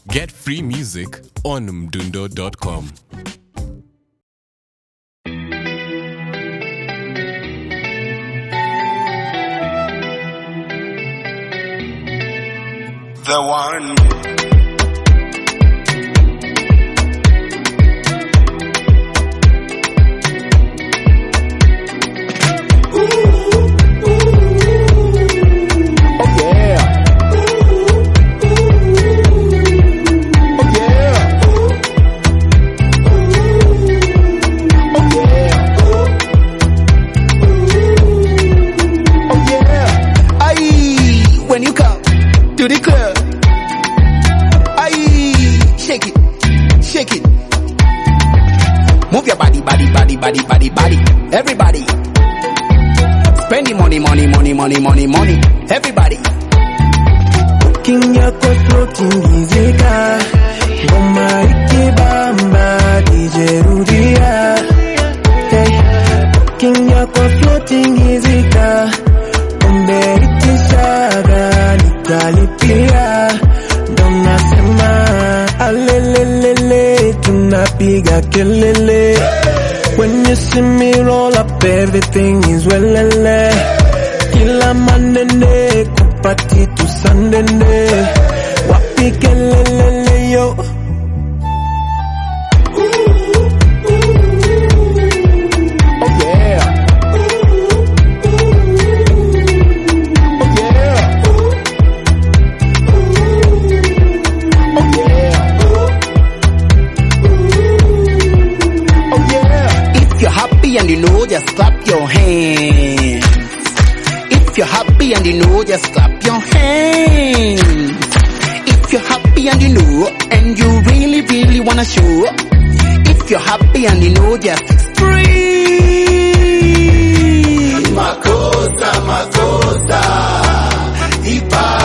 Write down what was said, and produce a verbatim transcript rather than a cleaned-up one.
Get free music on mdundo dot com. The one. To the club, aye, shake it, shake it. Move your body, body, body, body, body, body. Everybody, spending money, money, money, money, money, money. Everybody. King yako floating gizika, ngoma ikibamba D J rudia. Hey, King yako floating gizika, umbe itishaga nitalipia. Dona sema alelelele, tunapiga kelele. When you see me roll up, everything is welele. Kila manene kupati tu sandene, wapi kelelele yo. And you know, just clap your hands. If you're happy and you know, just clap your hands. If you're happy and you know, and you really, really wanna show. If you're happy and you know, just scream. Makosa, makosa, ipa.